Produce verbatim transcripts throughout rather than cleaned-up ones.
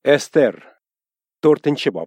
Ester, to'rtinchi bob.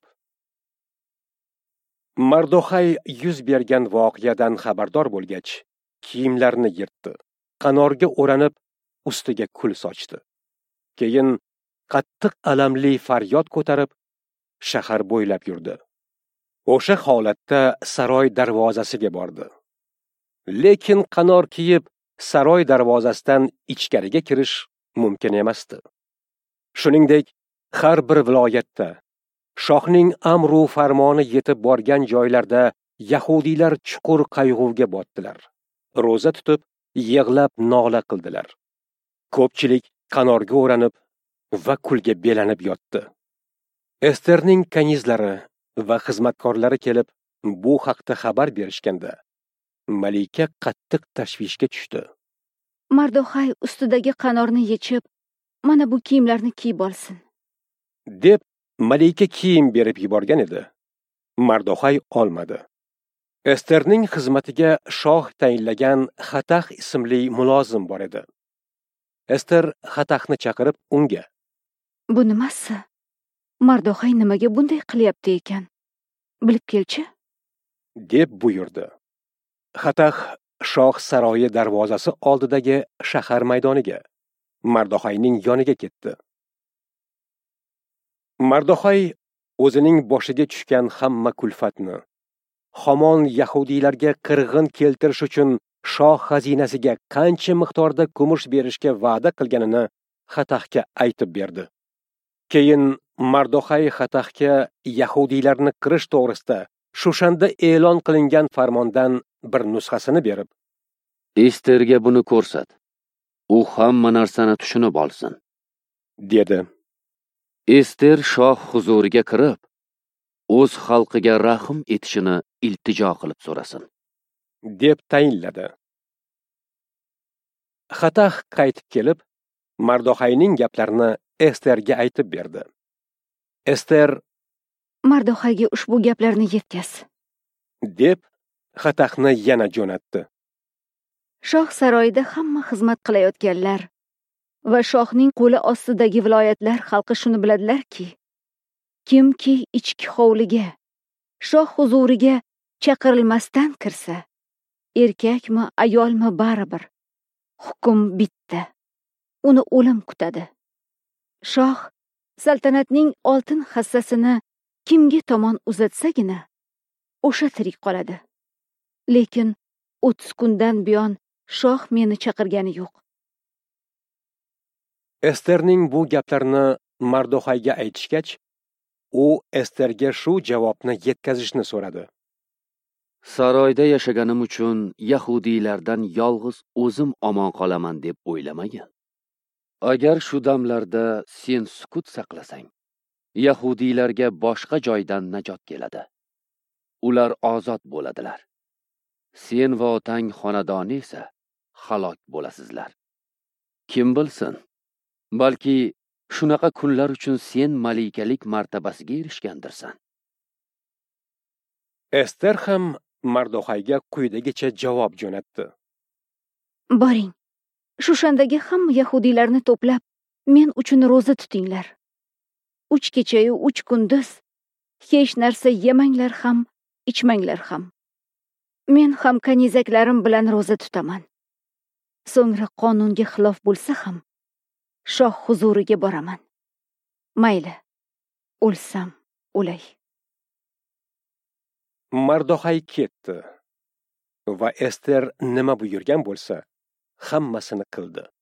Mardoxay yuz bergan voqeadan xabardor bo'lgach, kiyimlarini yirtdi, qanorga o'ranib, ustiga kul sochdi. Keyin qattiq alamli faryod ko'tarib, shahar bo'ylab yurdi. O'sha holatda saroy darvozasiga bordi. Lekin qanor kiyib, saroy darvozasidan ichkariga kirish mumkin emasdi. Shuningdek, har bir viloyatda shohning amru farmoni yetib borgan joylarda yahudiylar chuqur qayg'uga botdilar. Roza tutib, yig'lab nola qildilar. Ko'pchilik qanorga o'ranib va kulga belanib yotdi. Esterning kanizlari va xizmatkorlari kelib, bu haqda xabar berishganda, malika qattiq tashvishga tushdi. Mardoxay ustidagi qanorni yechib, mana bu kiyimlarni kiyib olsin, deb malika kiyim berib yuborgan edi. Mardoxay olmadi. Esterning xizmatiga shoh tayinlagan Xatax ismli mulozim bor edi. Ester Xataxni chaqirib unga: "Bu nimasi? Mardoxay nimaga bunday qilyapti ekan? Bilib kelchi?" deb buyurdi. Xatax shoh saroyi darvozasi oldidagi shahar maydoniga, Mardoxayning yoniga ketdi. Mardoxay o'zining boshiga tushgan hamma kulfatni, Hamon yahudiylarga qirg'in keltirish uchun shoh xazinasiga qancha miqdorda kumush berishga va'da qilganini Xataxga aytib berdi. Keyin Mardoxay Xataxga yahudiylarni qirish to'g'risida Shushanda e'lon qilingan farmondan bir nusxasini berib, "Esterga buni ko'rsat. U hamma narsani tushunib olsin", dedi. Ester shoh huzuriga kirib, o'z xalqiga rahm etishini iltijo qilib so'rasin, deb tayinladi. Xatax qaytib kelib, Mardoxayning gaplarini Esterga aytib berdi. Ester: "Mardoxayga ushbu gaplarni yetkaz", deb Xataxni yana jo'natdi. Shoh saroyida hamma xizmat qilayotganlar va shohning qo'li ostidagi viloyatlar xalqi shuni biladilarki, kimki ichki hovliga, shoh huzuriga chaqirilmasdan kirsa, erkakmi, ayolmi baribir, hukm bitta, uni o'lim kutadi. Shoh saltanatning oltin hassasini kimga tomon uzatsagina, o'sha tirik qoladi. Lekin o'ttiz kundan buyon shoh meni chaqirgani yo'q. Esterning bu gaplarini Mardoxayga aytishgach, u Esterga shu javobni yetkazishni so'radi. "Saroyda yashaganim uchun yahudiylardan yolg'iz o'zim omon qolaman deb o'ylamagan. Agar shu damlarda sen sukut saqlasang, yahudiylarga boshqa joydan najot keladi. Ular ozod bo'ladilar. Sen va otang xonadoni esa halok bo'lasizlar. Kim bilsin, balki shunaqa kunlar uchun sen malikalik martabasiga erishgandirsan." Ester ham Mardoxayga quyidagicha javob jo'natdi. "Boring, Shushandagi hamma yahudiylarni to'plab, men uchun roza tutinglar. Uch kechayu uch kunduz hech narsa yemanglar ham, ichmanglar ham. Men ham kanizaklarim bilan roza tutaman. So'ngra qonunga xilof bo'lsa ham shoh huzuriga boraman. Mayli, o'lsam o'lay." Mardoxay ketdi va Ester nima buyurgan bo'lsa, hammasini qildi.